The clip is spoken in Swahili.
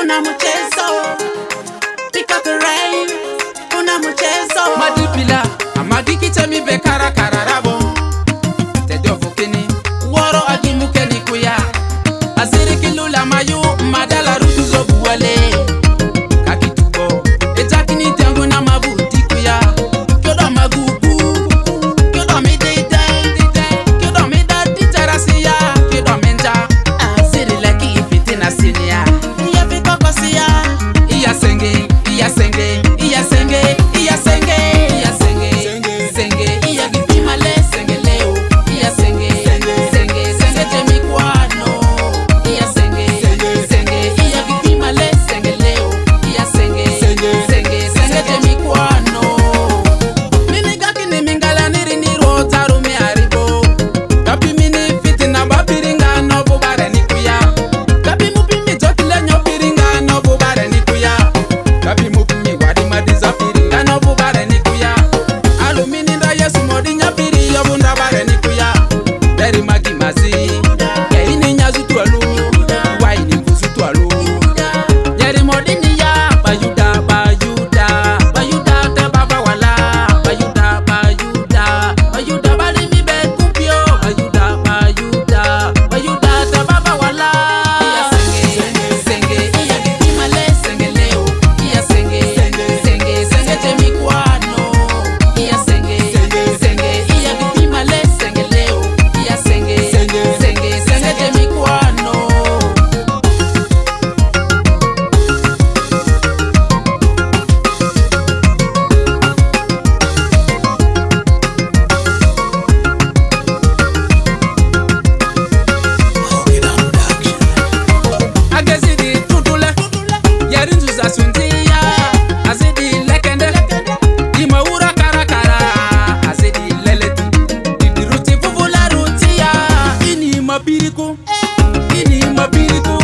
kuna mchezo pika kurai, kuna mchezo madipila amadiki chemi bekara kararabo tedio fukini woro agimuke ni kuya asiri kilula mayu madala rutuzo buwale kakitubo ejakini tengu na mabuti kuya kyodo magugu kyodo midide kyodo midadi tarasiya kyodo menja asiri leki fitina sinia iya vikokosia iya senge iya senge iya senge iya senge iya senge senge iya gipimale senge leo iya senge senge senge jemikwano iya senge senge iya gipimale senge leo iya senge senge senge jemikwano miniga kini mingala niri niro tarume aribo kapi mini fitina babiringa no bubare nikuya kapi mupimi jotile nyobiringa no bubare nikuya kapi mupimi wadi madiza piringa no bubare nikuya alumini nda yesu modi nyapiri yobunda bare nikuya deri magi mazi keini nyazu tualu waini mfusu tualu deri modi niya bayuda bayuda bayuda te baba wala bayuda bayuda bayuda bali mi be kumpio bayuda bayuda bayuda te baba wala iya senge senge iya gipimale senge leo iya senge senge senge jemikwano iya senge senge iya gipimale senge leo iya senge senge senge jemikwano agezidi tutule yarinzuza sundiya azidi lekende imaura karakara azidi leleti idiruti fufula rutiya ini mapiriku